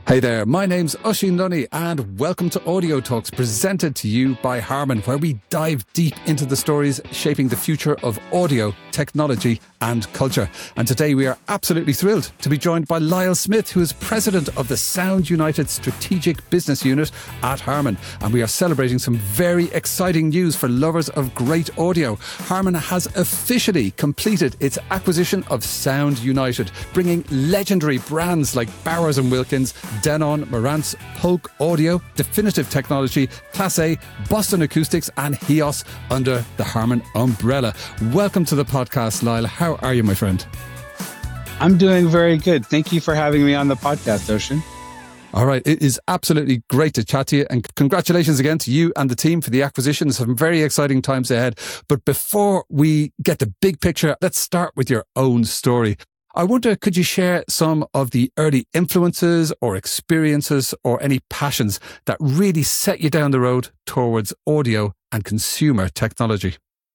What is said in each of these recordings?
Hey there, my name's Oisín Lunny and welcome to Audio Talks, presented to you by Harman, where we dive deep into the stories shaping the future of audio, technology and culture. And today we are absolutely thrilled to be joined by Lyle Smith, who is president of the Sound United Strategic Business Unit at Harman. And we are celebrating some very exciting news for lovers of great audio. Harman has officially completed its acquisition of Sound United, bringing legendary brands like Bowers & Wilkins, Denon, Marantz, Polk Audio, Definitive Technology, Class A, Boston Acoustics and HEOS under the Harman umbrella. Welcome to the podcast, Lyle. How are you, my friend? I'm doing very good. Thank you for having me on the podcast, Oisín. All right. It is absolutely great to chat to you, and congratulations again to you and the team for the acquisition. Some very exciting times ahead. But before we get the big picture, let's start with your own story. I wonder, could you share some of the early influences or experiences or any passions that really set you down the road towards audio and consumer technology?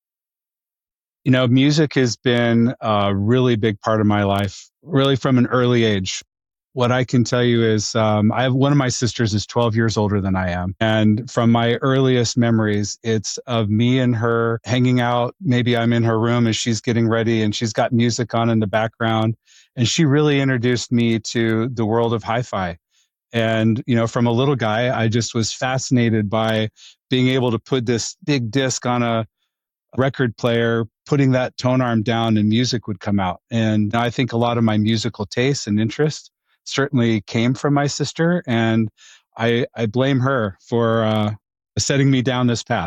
You know, music has been a really big part of my life, really from an early age. What I can tell you is I have one of my sisters is 12 years older than I am. And from my earliest memories, it's of me and her hanging out. Maybe I'm in her room as she's getting ready and she's got music on in the background. And she really introduced me to the world of hi-fi. And, you know, from a little guy, I just was fascinated by being able to put this big disc on a record player, putting that tone arm down and music would come out. And I think a lot of my musical tastes and interests certainly came from my sister, and I blame her for setting me down this path.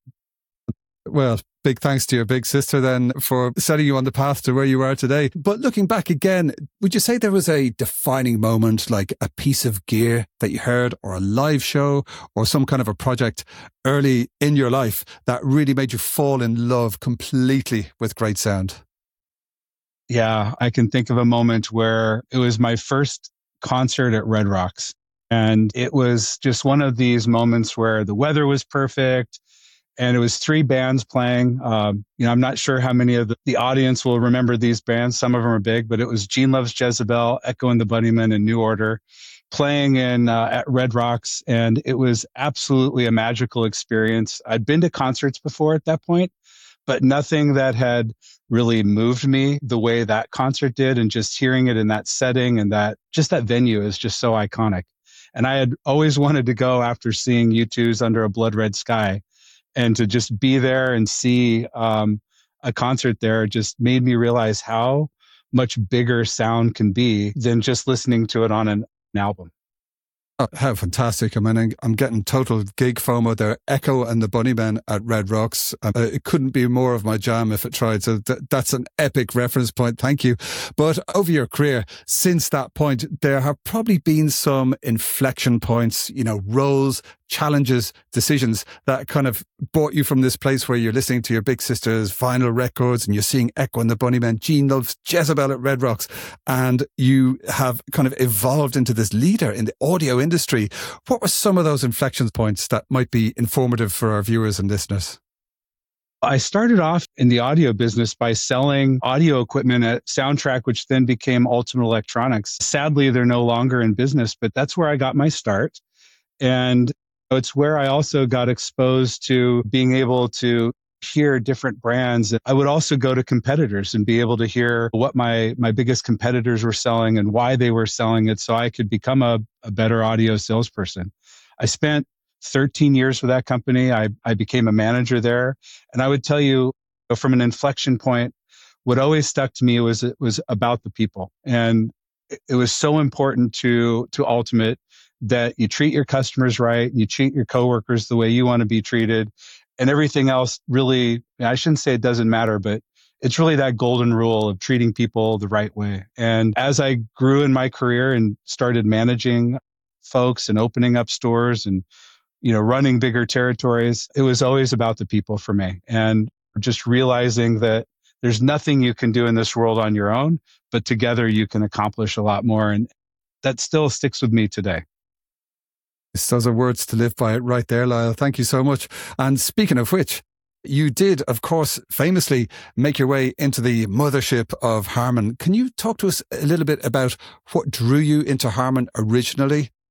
Well, big thanks to your big sister then for setting you on the path to where you are today. But looking back again, would you say there was a defining moment, like a piece of gear that you heard, or a live show, or some kind of a project early in your life that really made you fall in love completely with great sound? Yeah, I can think of a moment where it was my first concert at Red Rocks. And it was just one of these moments where the weather was perfect and it was three bands playing. I'm not sure how many of the audience will remember these bands. Some of them are big, but it was Gene Loves Jezebel, Echo and the Bunnymen, and New Order playing at Red Rocks. And it was absolutely a magical experience. I'd been to concerts before at that point, but nothing that had really moved me the way that concert did. And just hearing it in that setting and that venue is just so iconic. And I had always wanted to go after seeing U2's Under a Blood Red Sky, and to just be there and see a concert there just made me realize how much bigger sound can be than just listening to it on an album. Oh, how fantastic. I mean, I'm getting total gig FOMO there. Echo and the Bunnymen at Red Rocks. It couldn't be more of my jam if it tried. So that's an epic reference point. Thank you. But over your career, since that point, there have probably been some inflection points, roles, challenges, decisions that kind of brought you from this place where you're listening to your big sister's vinyl records and you're seeing Echo and the Bunnymen, Gene Loves Jezebel at Red Rocks, and you have kind of evolved into this leader in the audio industry. What were some of those inflection points that might be informative for our viewers and listeners? I started off in the audio business by selling audio equipment at Soundtrack, which then became Ultimate Electronics. Sadly, they're no longer in business, but that's where I got my start. And it's where I also got exposed to being able to hear different brands. I would also go to competitors and be able to hear what my biggest competitors were selling and why they were selling it, so I could become a better audio salesperson. I spent 13 years with that company. I became a manager there. And I would tell you, from an inflection point, what always stuck to me was it was about the people. And it was so important to Ultimate that you treat your customers right, you treat your coworkers the way you want to be treated, and everything else really, I shouldn't say it doesn't matter, but it's really that golden rule of treating people the right way. And as I grew in my career and started managing folks and opening up stores and, running bigger territories, it was always about the people for me. And just realizing that there's nothing you can do in this world on your own, but together you can accomplish a lot more. And that still sticks with me today. Those are words to live by right there, Lyle. Thank you so much. And speaking of which, you did, of course, famously make your way into the mothership of Harman. Can you talk to us a little bit about what drew you into Harman originally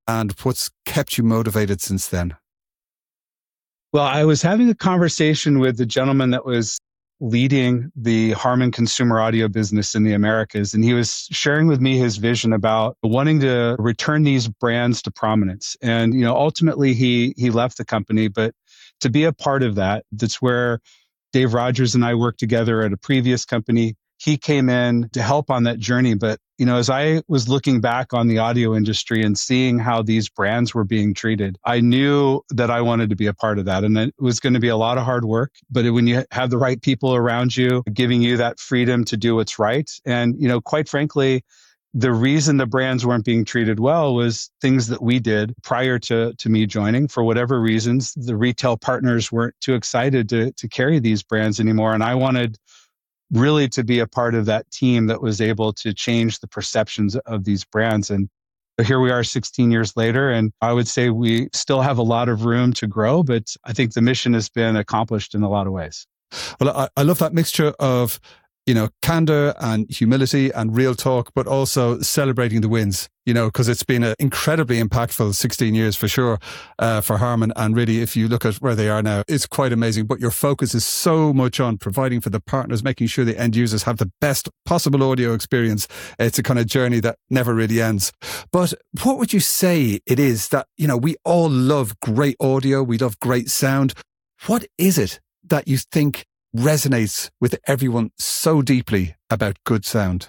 and what's kept you motivated since then? Well, I was having a conversation with the gentleman that was leading the Harman consumer audio business in the Americas. And he was sharing with me his vision about wanting to return these brands to prominence. And, ultimately he left the company, but to be a part of that's where Dave Rogers and I worked together at a previous company. He came in to help on that journey. But, as I was looking back on the audio industry and seeing how these brands were being treated, I knew that I wanted to be a part of that. And it was going to be a lot of hard work. But when you have the right people around you, giving you that freedom to do what's right. And, quite frankly, the reason the brands weren't being treated well was things that we did prior to me joining. For whatever reasons, the retail partners weren't too excited to carry these brands anymore. And I wanted really to be a part of that team that was able to change the perceptions of these brands. And here we are 16 years later, and I would say we still have a lot of room to grow, but I think the mission has been accomplished in a lot of ways. Well, I love that mixture of, candor and humility and real talk, but also celebrating the wins, because it's been an incredibly impactful 16 years for sure, for Harman. And really, if you look at where they are now, it's quite amazing. But your focus is so much on providing for the partners, making sure the end users have the best possible audio experience. It's a kind of journey that never really ends. But what would you say it is that, we all love great audio, we love great sound. What is it that you think resonates with everyone so deeply about good sound?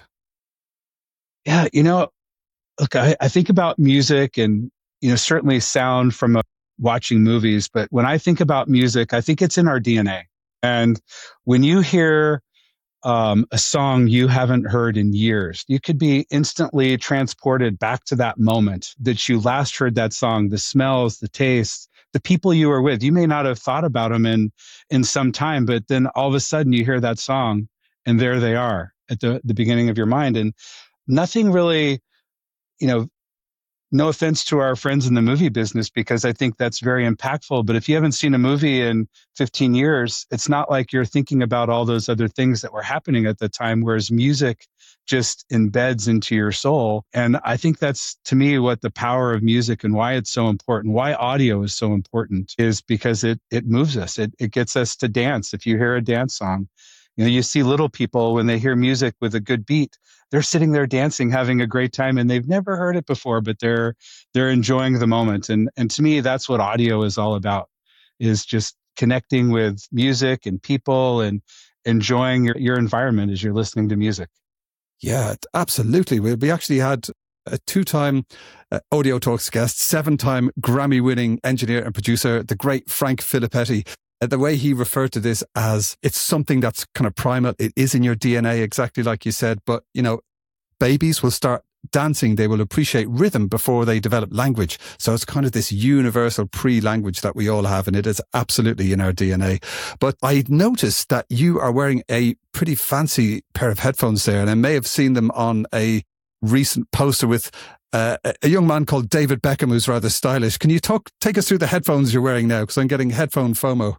Yeah, look, I think about music and, certainly sound from watching movies. But when I think about music, I think it's in our DNA. And when you hear a song you haven't heard in years, you could be instantly transported back to that moment that you last heard that song, the smells, the tastes, the people you were with. You may not have thought about them in some time, but then all of a sudden you hear that song and there they are at the beginning of your mind. And nothing really, no offense to our friends in the movie business, because I think that's very impactful. But if you haven't seen a movie in 15 years, it's not like you're thinking about all those other things that were happening at the time, whereas music just embeds into your soul. And I think that's, to me, what the power of music and why it's so important, why audio is so important, is because it moves us. It gets us to dance. If you hear a dance song, you see little people when they hear music with a good beat, they're sitting there dancing, having a great time, and they've never heard it before, but they're enjoying the moment. And to me, that's what audio is all about, is just connecting with music and people and enjoying your environment as you're listening to music. Yeah, absolutely. We actually had a 2-time Audio Talks guest, 7-time Grammy-winning engineer and producer, the great Frank Filippetti. The way he referred to this as it's something that's kind of primal. It is in your DNA, exactly like you said. But, babies will start dancing. They will appreciate rhythm before they develop language. So it's kind of this universal pre-language that we all have, and it is absolutely in our DNA. But I noticed that you are wearing a pretty fancy pair of headphones there, and I may have seen them on a recent poster with a young man called David Beckham, who's rather stylish. Can you take us through the headphones you're wearing now? Because I'm getting headphone FOMO.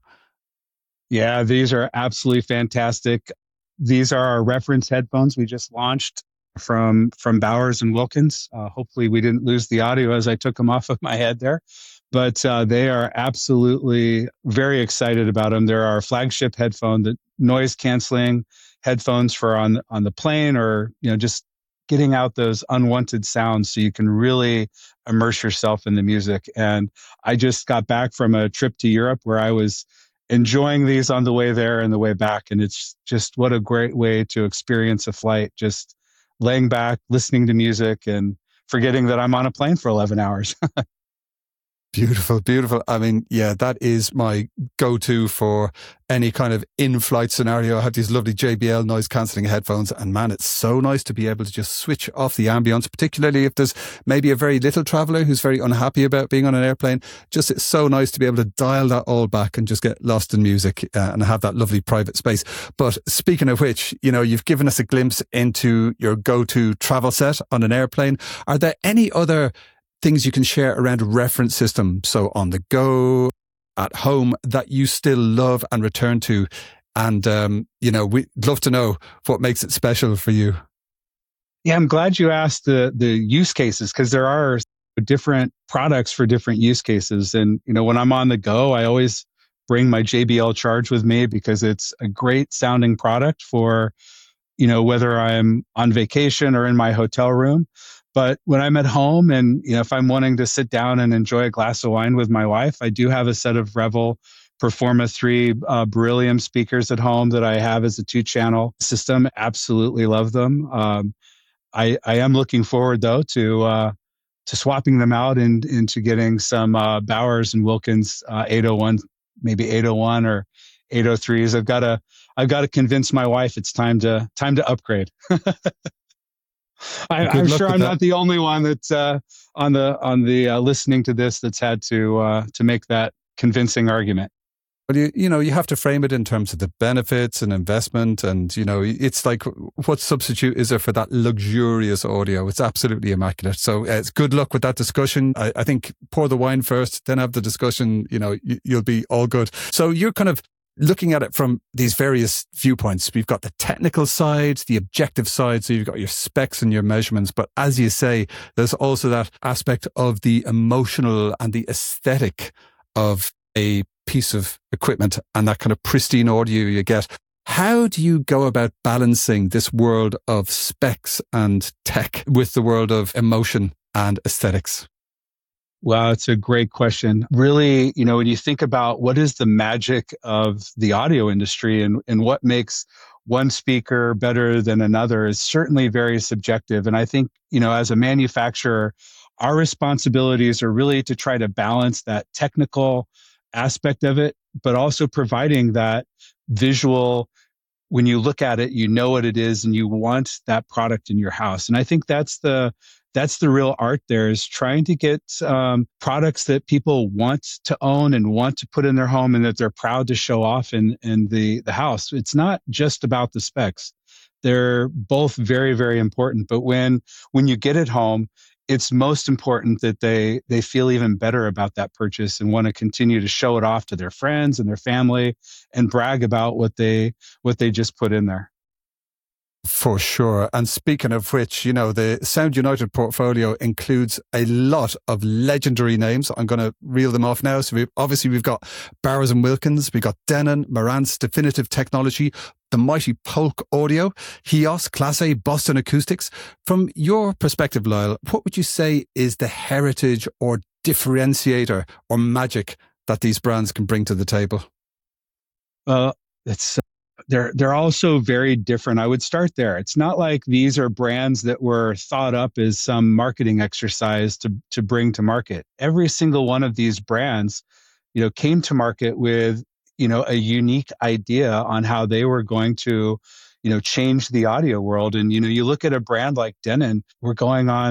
Yeah, these are absolutely fantastic. These are our reference headphones we just launched from Bowers and Wilkins. Hopefully we didn't lose the audio as I took them off of my head there. But they are absolutely very excited about them. They're our flagship headphone, the noise canceling headphones for on the plane, or just getting out those unwanted sounds so you can really immerse yourself in the music. And I just got back from a trip to Europe where I was enjoying these on the way there and the way back. And it's just what a great way to experience a flight, just laying back, listening to music and forgetting that I'm on a plane for 11 hours. Beautiful, beautiful. I mean, yeah, that is my go-to for any kind of in-flight scenario. I have these lovely JBL noise-cancelling headphones, and man, it's so nice to be able to just switch off the ambience, particularly if there's maybe a very little traveller who's very unhappy about being on an airplane. Just, it's so nice to be able to dial that all back and just get lost in music and have that lovely private space. But speaking of which, you've given us a glimpse into your go-to travel set on an airplane. Are there any other things you can share around a reference system, so on the go, at home, that you still love and return to? And, we'd love to know what makes it special for you. Yeah, I'm glad you asked the use cases, because there are different products for different use cases. And, when I'm on the go, I always bring my JBL Charge with me because it's a great sounding product for, whether I'm on vacation or in my hotel room. But when I'm at home and, if I'm wanting to sit down and enjoy a glass of wine with my wife, I do have a set of Revel Performa 3 Beryllium speakers at home that I have as a 2-channel system. Absolutely love them. I am looking forward, though, to swapping them out and into getting some Bowers and Wilkins 801, maybe 801 or 803s. I've got to convince my wife it's time to upgrade. I'm sure I'm not the only one that's on the listening to this that's had to make that convincing argument. But you have to frame it in terms of the benefits and investment, and it's like, what substitute is there for that luxurious audio? It's absolutely immaculate. So it's good luck with that discussion. I think pour the wine first, then have the discussion. You'll be all good. So you're kind of looking at it from these various viewpoints. We've got the technical side, the objective side. So you've got your specs and your measurements. But as you say, there's also that aspect of the emotional and the aesthetic of a piece of equipment and that kind of pristine audio you get. How do you go about balancing this world of specs and tech with the world of emotion and aesthetics? Well, it's a great question. Really, when you think about what is the magic of the audio industry and what makes one speaker better than another is certainly very subjective. And I think, as a manufacturer, our responsibilities are really to try to balance that technical aspect of it, but also providing that visual. When you look at it, you know what it is and you want that product in your house. And I think that's the real art there, is trying to get products that people want to own and want to put in their home and that they're proud to show off in the house. It's not just about the specs. They're both very, very important. But when you get it home, it's most important that they feel even better about that purchase and want to continue to show it off to their friends and their family and brag about what they just put in there. For sure. And speaking of which, the Sound United portfolio includes a lot of legendary names. I'm going to reel them off now. So we've got Bowers & Wilkins, we've got Denon, Marantz, Definitive Technology, the mighty Polk Audio, HEOS, Class A, Boston Acoustics. From your perspective, Lyle, what would you say is the heritage or differentiator or magic that these brands can bring to the table? They're also very different. I would start there. It's not like these are brands that were thought up as some marketing exercise to bring to market. Every single one of these brands, came to market with, a unique idea on how they were going to, change the audio world. And, you look at a brand like Denon, we're going on,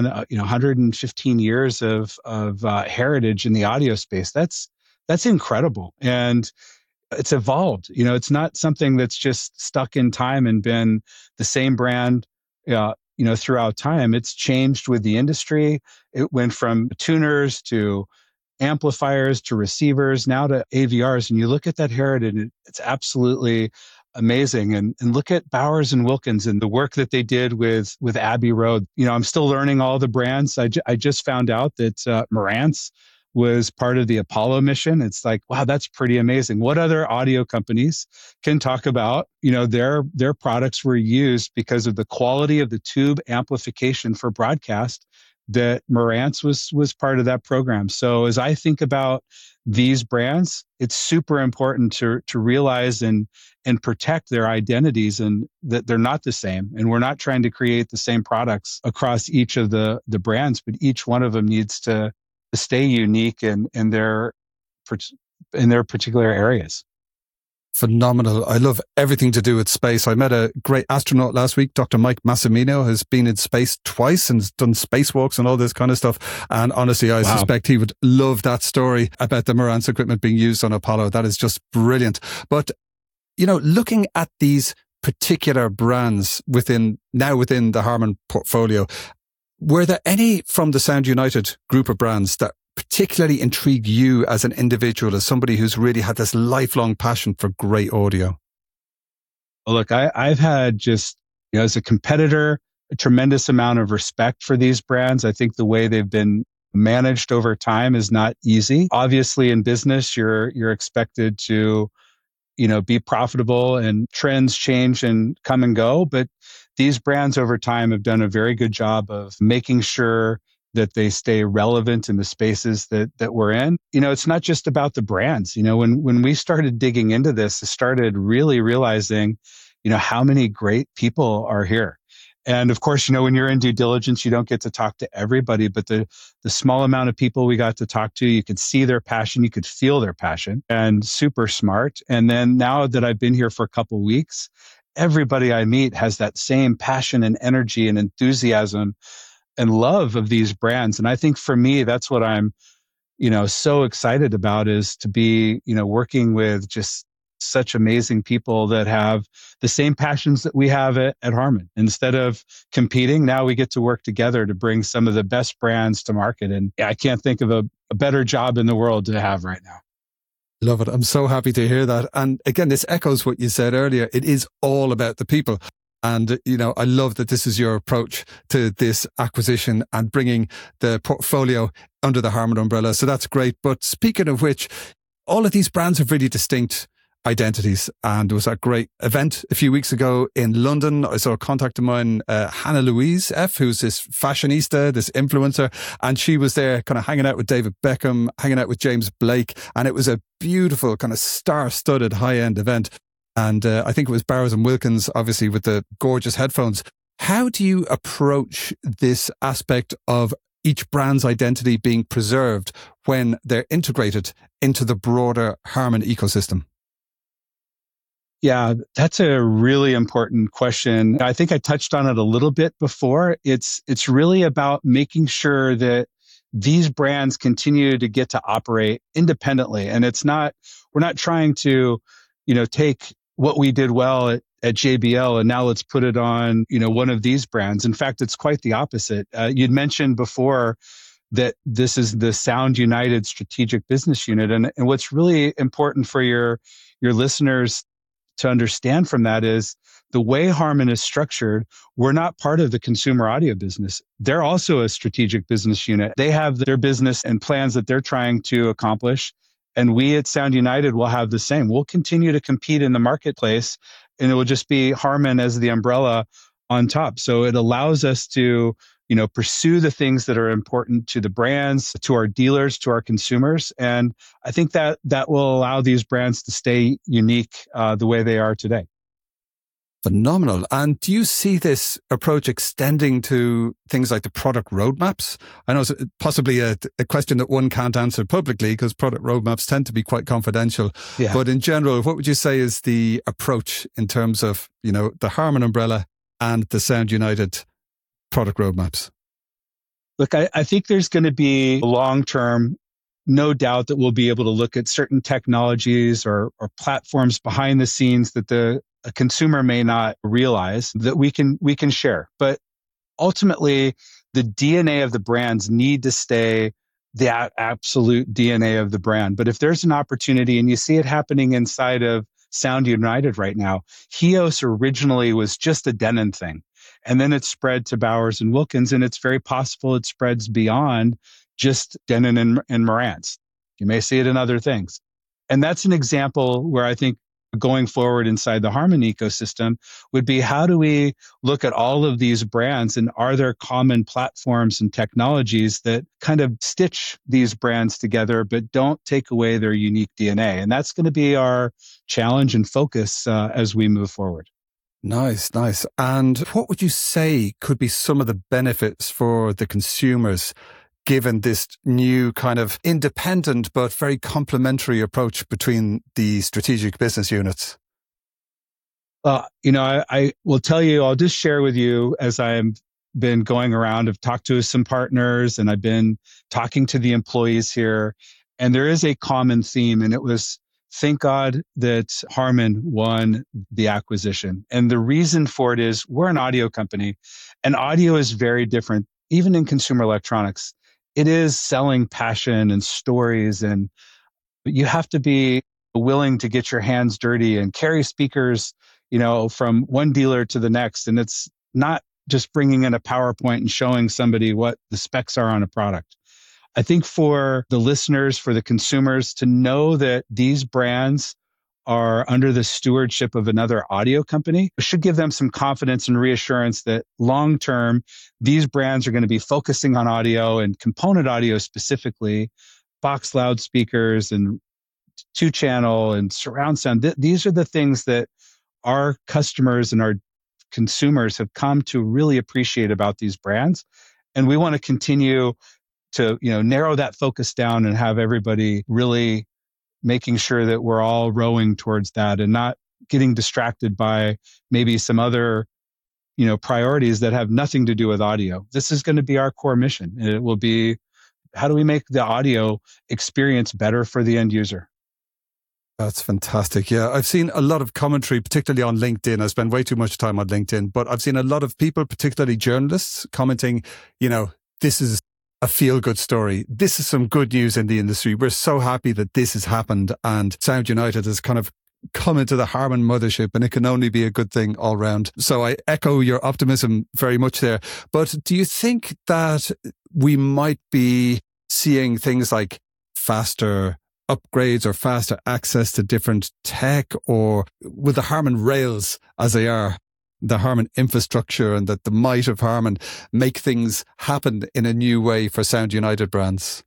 115 years of heritage in the audio space. That's incredible. And it's evolved. It's not something that's just stuck in time and been the same brand, throughout time. It's changed with the industry. It went from tuners to amplifiers to receivers, now to AVRs. And you look at that heritage, it's absolutely amazing. And look at Bowers & Wilkins and the work that they did with Abbey Road. I'm still learning all the brands. I just found out that Marantz was part of the Apollo mission. It's like, wow, that's pretty amazing. What other audio companies can talk about, their products were used because of the quality of the tube amplification for broadcast, that Marantz was part of that program. So as I think about these brands, it's super important to realize and protect their identities, and that they're not the same. And we're not trying to create the same products across each of the brands, but each one of them needs to stay unique in their particular areas. Phenomenal. I love everything to do with space. I met a great astronaut last week, Dr. Mike Massimino, who's been in space twice and done spacewalks and all this kind of stuff. And honestly, I suspect he would love that story about the Marantz equipment being used on Apollo. That is just brilliant. But, looking at these particular brands within the Harman portfolio, were there any from the Sound United group of brands that particularly intrigue you as an individual, as somebody who's really had this lifelong passion for great audio? Well, look, I've had just, as a competitor, a tremendous amount of respect for these brands. I think the way they've been managed over time is not easy. Obviously, in business, you're expected to, be profitable, and trends change and come and go. But these brands over time have done a very good job of making sure that they stay relevant in the spaces that we're in. It's not just about the brands. When we started digging into this, I started really realizing, how many great people are here. And of course, when you're in due diligence, you don't get to talk to everybody, but the small amount of people we got to talk to, you could see their passion, you could feel their passion, and super smart. And then now that I've been here for a couple of weeks, everybody I meet has that same passion and energy and enthusiasm and love of these brands. And I think for me, that's what I'm, so excited about, is to be, working with just such amazing people that have the same passions that we have at Harman. Instead of competing, now we get to work together to bring some of the best brands to market. And I can't think of a better job in the world to have right now. Love it. I'm so happy to hear that. And again, this echoes what you said earlier. It is all about the people. And, I love that this is your approach to this acquisition and bringing the portfolio under the Harman umbrella. So that's great. But speaking of which, all of these brands have really distinct identities. And there was a great event a few weeks ago in London. I saw a contact of mine, Hannah Louise F., who's this fashionista, this influencer, and she was there kind of hanging out with David Beckham, hanging out with James Blake. And it was a beautiful kind of star-studded high-end event. And I think it was Bowers and Wilkins, obviously, with the gorgeous headphones. How do you approach this aspect of each brand's identity being preserved when they're integrated into the broader Harman ecosystem? Yeah, that's a really important question. I think I touched on it a little bit before. It's really about making sure that these brands continue to get to operate independently. And we're not trying to, take what we did well at JBL and now let's put it on, one of these brands. In fact, it's quite the opposite. You'd mentioned before that this is the Sound United Strategic Business Unit. And what's really important for your listeners to understand from that is the way Harman is structured, we're not part of the consumer audio business. They're also a strategic business unit. They have their business and plans that they're trying to accomplish. And we at Sound United will have the same. We'll continue to compete in the marketplace, and it will just be Harman as the umbrella on top. So it allows us to, pursue the things that are important to the brands, to our dealers, to our consumers. And I think that will allow these brands to stay unique the way they are today. Phenomenal. And do you see this approach extending to things like the product roadmaps? I know it's possibly a question that one can't answer publicly because product roadmaps tend to be quite confidential. Yeah. But in general, what would you say is the approach in terms of, the Harman umbrella and the Sound United product roadmaps? Look, I think there's going to be long-term, no doubt that we'll be able to look at certain technologies or platforms behind the scenes that a consumer may not realize that we can share. But ultimately, the DNA of the brands need to stay the absolute DNA of the brand. But if there's an opportunity, and you see it happening inside of Sound United right now, Hios originally was just a Denon thing. And then it spread to Bowers and Wilkins, and it's very possible it spreads beyond just Denon and Marantz. You may see it in other things. And that's an example where I think going forward inside the Harman ecosystem would be, how do we look at all of these brands, and are there common platforms and technologies that kind of stitch these brands together but don't take away their unique DNA? And that's going to be our challenge and focus as we move forward. Nice. And what would you say could be some of the benefits for the consumers given this new kind of independent but very complementary approach between the strategic business units? I will tell you, I'll just share with you, as I've been going around, I've talked to some partners and I've been talking to the employees here, and there is a common theme, and it was, thank God that Harman won the acquisition. And the reason for it is we're an audio company, and audio is very different, even in consumer electronics. It is selling passion and stories, and you have to be willing to get your hands dirty and carry speakers, from one dealer to the next. And it's not just bringing in a PowerPoint and showing somebody what the specs are on a product. I think for the listeners, for the consumers to know that these brands are under the stewardship of another audio company should give them some confidence and reassurance that long term, these brands are going to be focusing on audio and component audio specifically, box loudspeakers and 2-channel and surround sound. These are the things that our customers and our consumers have come to really appreciate about these brands. And we want to continue to, narrow that focus down and have everybody really making sure that we're all rowing towards that and not getting distracted by maybe some other, priorities that have nothing to do with audio. This is going to be our core mission. And it will be, how do we make the audio experience better for the end user? That's fantastic. Yeah, I've seen a lot of commentary, particularly on LinkedIn. I spend way too much time on LinkedIn, but I've seen a lot of people, particularly journalists, commenting, this is a feel-good story. This is some good news in the industry. We're so happy that this has happened, and Sound United has kind of come into the Harman mothership, and it can only be a good thing all round. So I echo your optimism very much there. But do you think that we might be seeing things like faster upgrades or faster access to different tech, or with the Harman rails as they are, the Harman infrastructure and the might of Harman, make things happen in a new way for Sound United brands?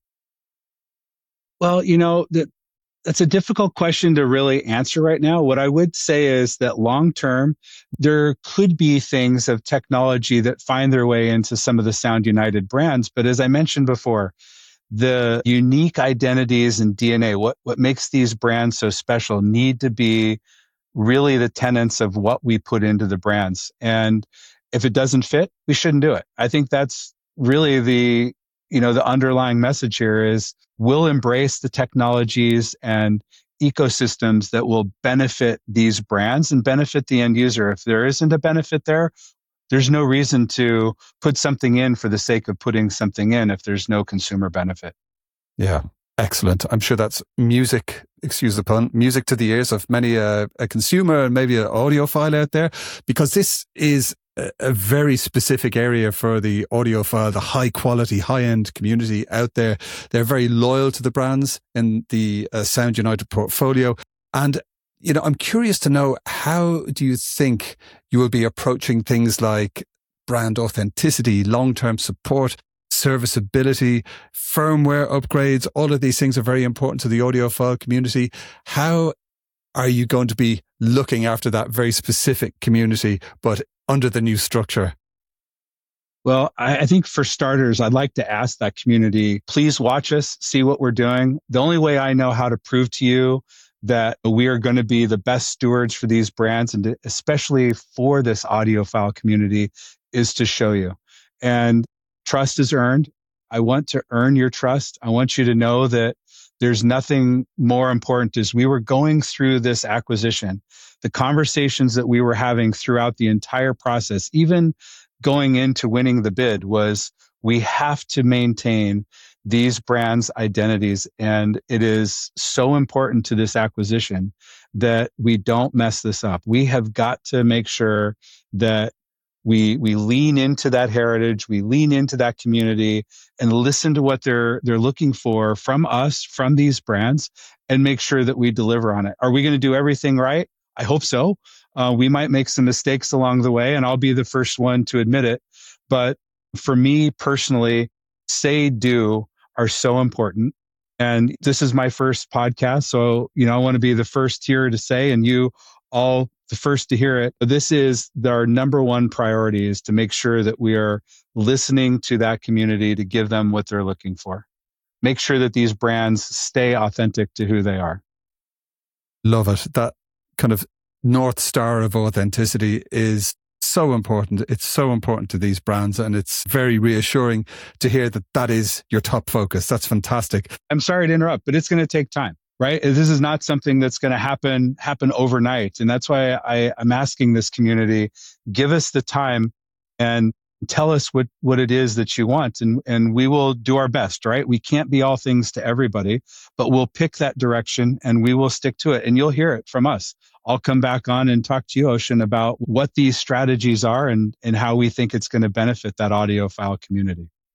Well, that's a difficult question to really answer right now. What I would say is that long term, there could be things of technology that find their way into some of the Sound United brands. But as I mentioned before, the unique identities and DNA, what makes these brands so special, need to be really the tenets of what we put into the brands. And if it doesn't fit, we shouldn't do it. I think that's really the underlying message here is we'll embrace the technologies and ecosystems that will benefit these brands and benefit the end user. If there isn't a benefit there, there's no reason to put something in for the sake of putting something in if there's no consumer benefit. Yeah, excellent. I'm sure that's music, excuse the pun, music to the ears of many a consumer and maybe an audiophile out there, because this is a very specific area for the audiophile, the high quality, high end community out there. They're very loyal to the brands in the Sound United portfolio. And I'm curious to know, how do you think you will be approaching things like brand authenticity, long-term support, serviceability, firmware upgrades? All of these things are very important to the audiophile community. How are you going to be looking after that very specific community, but under the new structure? Well, I think for starters, I'd like to ask that community, please watch us, see what we're doing. The only way I know how to prove to you that we are going to be the best stewards for these brands, and especially for this audiophile community, is to show you. And trust is earned. I want to earn your trust. I want you to know that there's nothing more important. As we were going through this acquisition, the conversations that we were having throughout the entire process, even going into winning the bid, was we have to maintain these brands' identities. And it is so important to this acquisition that we don't mess this up. We have got to make sure that we lean into that heritage, we lean into that community, and listen to what they're looking for from us, from these brands, and make sure that we deliver on it. Are we going to do everything right? I hope so. We might make some mistakes along the way, and I'll be the first one to admit it. But for me personally, say, do are so important. And this is my first podcast. So, I want to be the first here to say, and you all the first to hear it. This is our number one priority, is to make sure that we are listening to that community to give them what they're looking for. Make sure that these brands stay authentic to who they are. Love it. That kind of North Star of authenticity is so important. It's so important to these brands, and it's very reassuring to hear that that is your top focus. That's fantastic. I'm sorry to interrupt, but it's going to take time, right? This is not something that's going to happen overnight. And that's why I'm asking this community, give us the time and tell us what it is that you want. And we will do our best, right? We can't be all things to everybody, but we'll pick that direction and we will stick to it. And you'll hear it from us. I'll come back on and talk to you, Ocean, about what these strategies are and how we think it's going to benefit that audiophile community.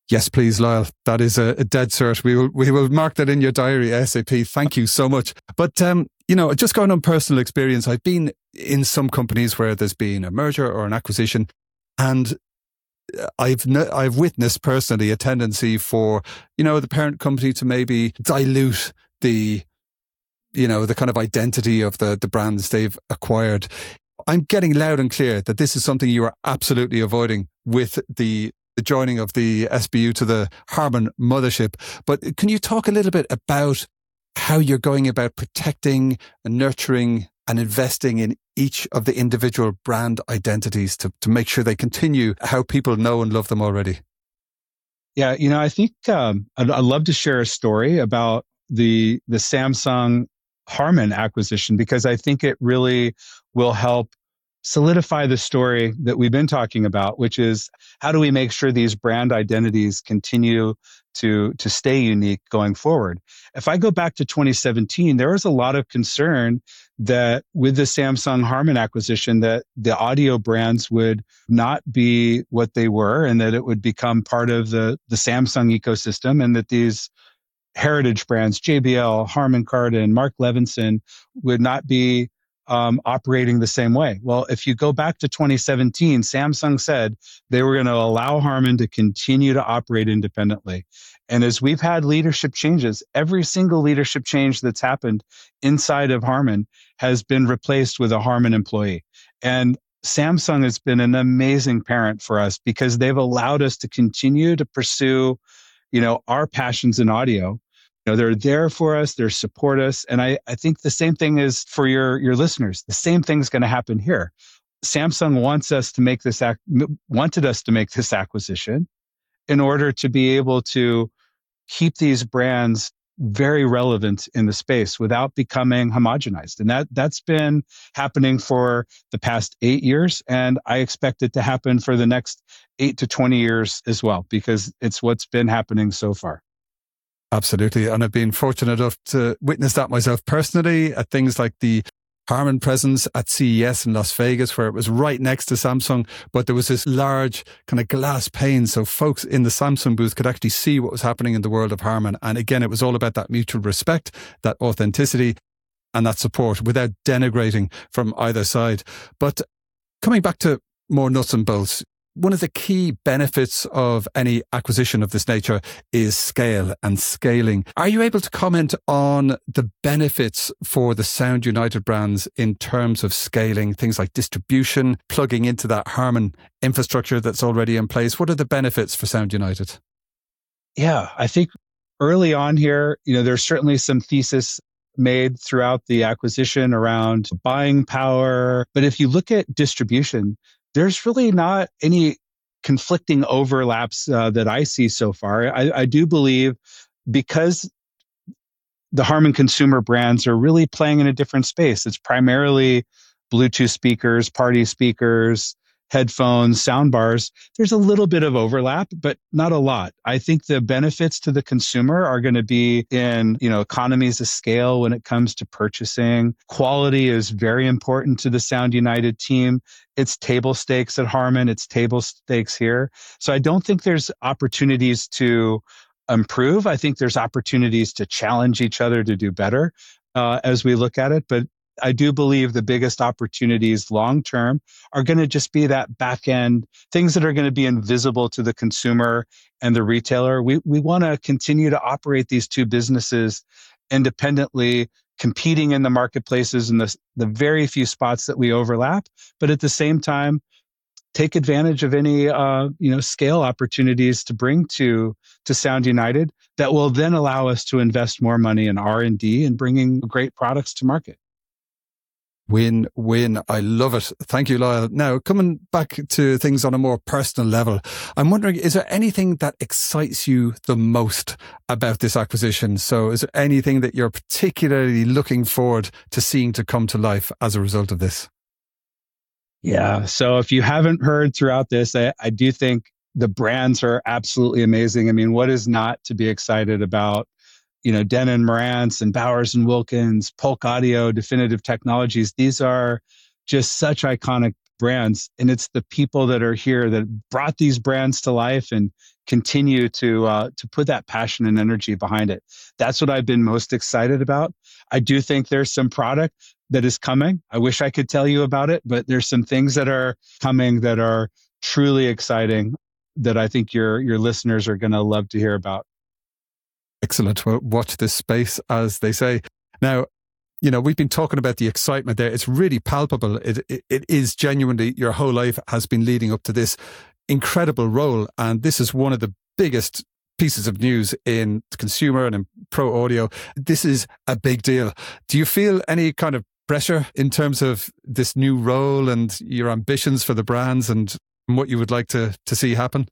Yes, please, Lyle. That is a dead cert. We will mark that in your diary ASAP. Thank you so much. But just going on personal experience, I've been in some companies where there's been a merger or an acquisition, and I've witnessed personally a tendency for the parent company to maybe dilute the kind of identity of the brands they've acquired. I'm getting loud and clear that this is something you are absolutely avoiding with the joining of the SBU to the Harman mothership. But can you talk a little bit about how you're going about protecting and nurturing and investing in each of the individual brand identities to make sure they continue how people know and love them already? Yeah, I think I'd love to share a story about the Samsung Harman acquisition, because I think it really will help solidify the story that we've been talking about, which is how do we make sure these brand identities continue to stay unique going forward? If I go back to 2017, there was a lot of concern that with the Samsung Harman acquisition, that the audio brands would not be what they were, and that it would become part of the Samsung ecosystem, and that these heritage brands, JBL, Harman Kardon, Mark Levinson, would not be operating the same way. Well, if you go back to 2017, Samsung said they were going to allow Harman to continue to operate independently. And as we've had leadership changes, every single leadership change that's happened inside of Harman has been replaced with a Harman employee. And Samsung has been an amazing parent for us, because they've allowed us to continue to pursue, our passions in audio. They're there for us, they support us. And I think the same thing is for your listeners. The same thing's going to happen here. Samsung wanted us to make this acquisition in order to be able to keep these brands very relevant in the space without becoming homogenized. And that's been happening for the past 8 years. And I expect it to happen for the next 8 to 20 years as well, because it's what's been happening so far. Absolutely. And I've been fortunate enough to witness that myself personally at things like the Harman presence at CES in Las Vegas, where it was right next to Samsung, but there was this large kind of glass pane, so folks in the Samsung booth could actually see what was happening in the world of Harman. And again, it was all about that mutual respect, that authenticity, and that support without denigrating from either side. But coming back to more nuts and bolts, one of the key benefits of any acquisition of this nature is scale and scaling. Are you able to comment on the benefits for the Sound United brands in terms of scaling, things like distribution, plugging into that Harman infrastructure that's already in place? What are the benefits for Sound United? Yeah, I think early on here, there's certainly some thesis made throughout the acquisition around buying power. But if you look at distribution, there's really not any conflicting overlaps that I see so far. I do believe, because the Harman consumer brands are really playing in a different space. It's primarily Bluetooth speakers, party speakers, headphones, soundbars. There's a little bit of overlap, but not a lot. I think the benefits to the consumer are going to be in, economies of scale when it comes to purchasing. Quality is very important to the Sound United team. It's table stakes at Harman. It's table stakes here. So I don't think there's opportunities to improve. I think there's opportunities to challenge each other to do better as we look at it. But I do believe the biggest opportunities long-term are going to just be that back end, things that are going to be invisible to the consumer and the retailer. We want to continue to operate these two businesses independently, competing in the marketplaces in the very few spots that we overlap, but at the same time, take advantage of any scale opportunities to bring to Sound United that will then allow us to invest more money in R&D and bringing great products to market. Win-win. I love it. Thank you, Lyle. Now, coming back to things on a more personal level, I'm wondering, is there anything that excites you the most about this acquisition? So is there anything that you're particularly looking forward to seeing to come to life as a result of this? Yeah. So if you haven't heard throughout this, I do think the brands are absolutely amazing. I mean, what is not to be excited about? Denon Marantz and Bowers and Wilkins, Polk Audio, Definitive Technologies. These are just such iconic brands. And it's the people that are here that brought these brands to life and continue to put that passion and energy behind it. That's what I've been most excited about. I do think there's some product that is coming. I wish I could tell you about it, but there's some things that are coming that are truly exciting that I think your listeners are going to love to hear about. Excellent. Well, watch this space, as they say. Now, we've been talking about the excitement there. It's really palpable. It is genuinely, your whole life has been leading up to this incredible role. And this is one of the biggest pieces of news in consumer and in pro audio. This is a big deal. Do you feel any kind of pressure in terms of this new role and your ambitions for the brands and what you would like to see happen?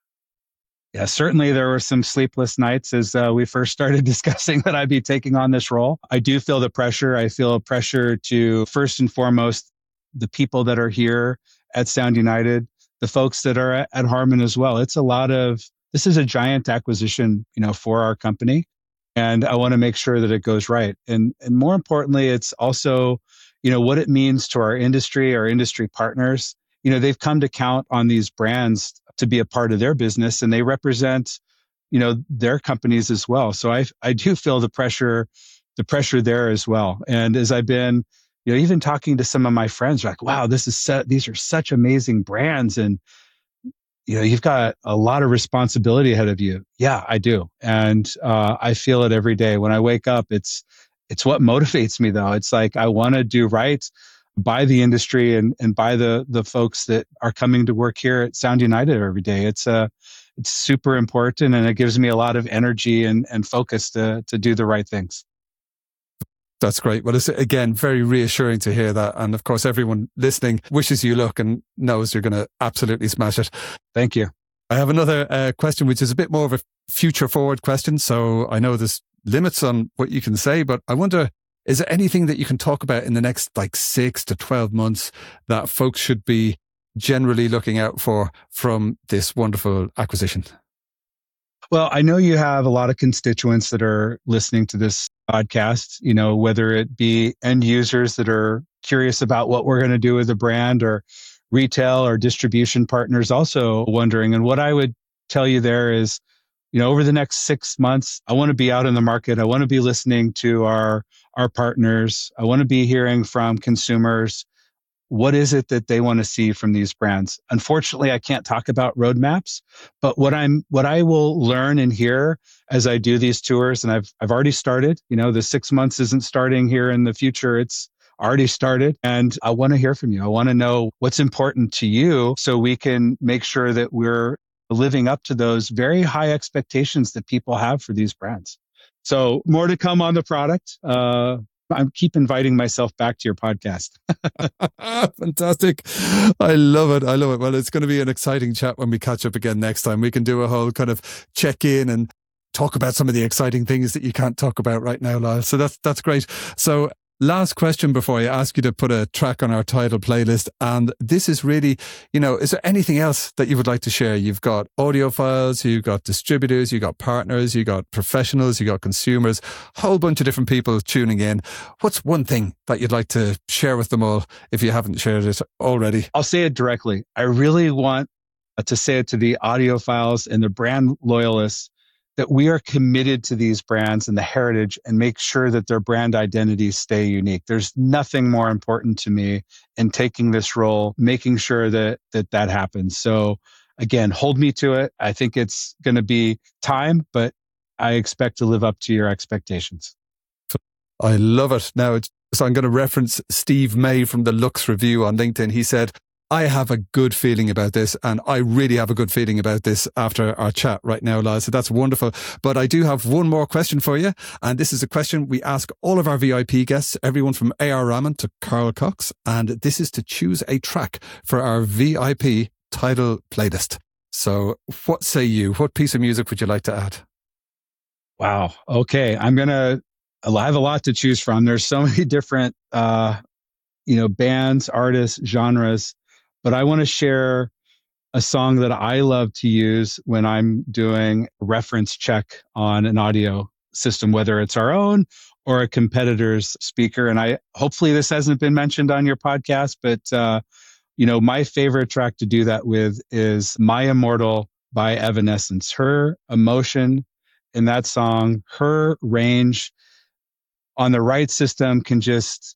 Yeah, certainly there were some sleepless nights as we first started discussing that I'd be taking on this role. I do feel the pressure. I feel pressure to, first and foremost, the people that are here at Sound United, the folks that are at Harman as well. This is a giant acquisition, for our company. And I want to make sure that it goes right. And more importantly, it's also, what it means to our industry partners. They've come to count on these brands to be a part of their business, and they represent, their companies as well. So I do feel the pressure there as well. And as I've been, even talking to some of my friends, like, wow, these are such amazing brands. And, you've got a lot of responsibility ahead of you. Yeah, I do. And I feel it every day. When I wake up, it's what motivates me though. It's like, I want to do right by the industry and by the folks that are coming to work here at Sound United every day. It's super important, and it gives me a lot of energy and focus to do the right things. That's great. Well, it's again very reassuring to hear that. And of course, everyone listening wishes you luck and knows you're going to absolutely smash it. Thank you. I have another question, which is a bit more of a future forward question. So I know there's limits on what you can say, but I wonder, is there anything that you can talk about in the next 6 to 12 months that folks should be generally looking out for from this wonderful acquisition? Well, I know you have a lot of constituents that are listening to this podcast, whether it be end users that are curious about what we're going to do with the brand, or retail or distribution partners also wondering. And what I would tell you there is, over the next 6 months, I want to be out in the market. I want to be listening to our partners. I want to be hearing from consumers. What is it that they want to see from these brands? Unfortunately, I can't talk about roadmaps, but what I will learn and hear as I do these tours, and I've already started, the 6 months isn't starting here in the future. It's already started. And I want to hear from you. I want to know what's important to you so we can make sure that we're living up to those very high expectations that people have for these brands. So more to come on the product. I keep inviting myself back to your podcast. Fantastic. I love it. Well, it's going to be an exciting chat when we catch up again next time. We can do a whole kind of check in and talk about some of the exciting things that you can't talk about right now, Lyle. So that's great. So last question before I ask you to put a track on our title playlist. And this is really, is there anything else that you would like to share? You've got audiophiles, you've got distributors, you've got partners, you've got professionals, you've got consumers, a whole bunch of different people tuning in. What's one thing that you'd like to share with them all if you haven't shared it already? I'll say it directly. I really want to say it to the audiophiles and the brand loyalists that we are committed to these brands and the heritage and make sure that their brand identities stay unique. There's nothing more important to me in taking this role, making sure that happens. So again, hold me to it. I think it's going to be time, but I expect to live up to your expectations. I love it. Now, so I'm going to reference Steve May from the Lux Review on LinkedIn. He said, I have a good feeling about this, and I really have a good feeling about this after our chat right now, Lyle. So that's wonderful. But I do have one more question for you. And this is a question we ask all of our VIP guests, everyone from A.R. Rahman to Carl Cox. And this is to choose a track for our VIP title playlist. So what say you? What piece of music would you like to add? Wow. Okay. I have a lot to choose from. There's so many different, bands, artists, genres. But I want to share a song that I love to use when I'm doing a reference check on an audio system, whether it's our own or a competitor's speaker. And hopefully this hasn't been mentioned on your podcast, but my favorite track to do that with is My Immortal by Evanescence. Her emotion in that song, her range on the right system can just,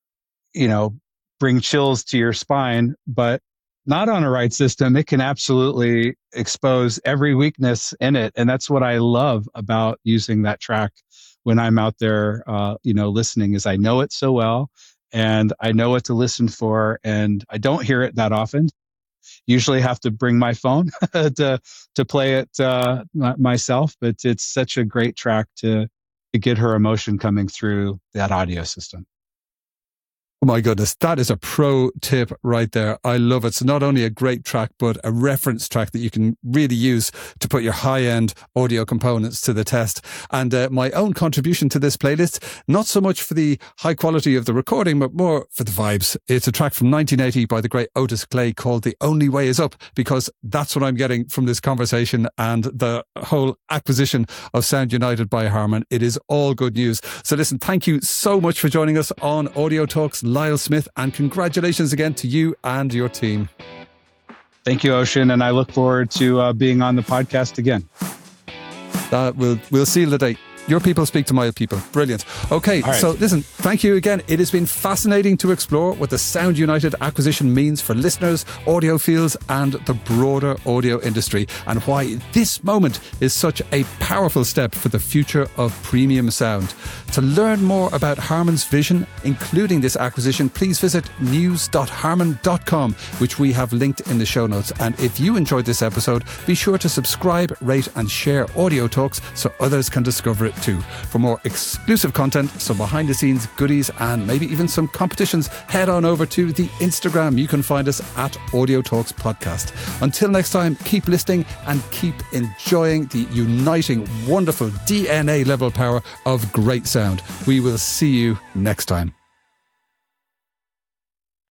bring chills to your spine, but not on a right system. It can absolutely expose every weakness in it. And that's what I love about using that track when I'm out there, listening, is I know it so well and I know what to listen for. And I don't hear it that often. Usually have to bring my phone to play it myself, but it's such a great track to get her emotion coming through that audio system. Oh my goodness, that is a pro tip right there. I love it. So not only a great track, but a reference track that you can really use to put your high-end audio components to the test. And my own contribution to this playlist, not so much for the high quality of the recording, but more for the vibes. It's a track from 1980 by the great Otis Clay called The Only Way Is Up, because that's what I'm getting from this conversation and the whole acquisition of Sound United by Harman. It is all good news. So listen, thank you so much for joining us on Audio Talks, Lyle Smith, and congratulations again to you and your team. Thank you, Ocean, and I look forward to being on the podcast again. We'll seal the date. Your people speak to my people. Brilliant. Okay, right. So listen, thank you again. It has been fascinating to explore what the Sound United acquisition means for listeners, audiophiles, and the broader audio industry, and why this moment is such a powerful step for the future of premium sound. To learn more about Harman's vision, including this acquisition, please visit news.harman.com, which we have linked in the show notes. And if you enjoyed this episode, be sure to subscribe, rate, and share Audio Talks so others can discover it too. For more exclusive content, some behind the scenes goodies, and maybe even some competitions, head on over to the Instagram. You can find us at Audio Talks Podcast. Until next time, keep listening and keep enjoying the uniting, wonderful DNA level power of great sound. We will see you next time.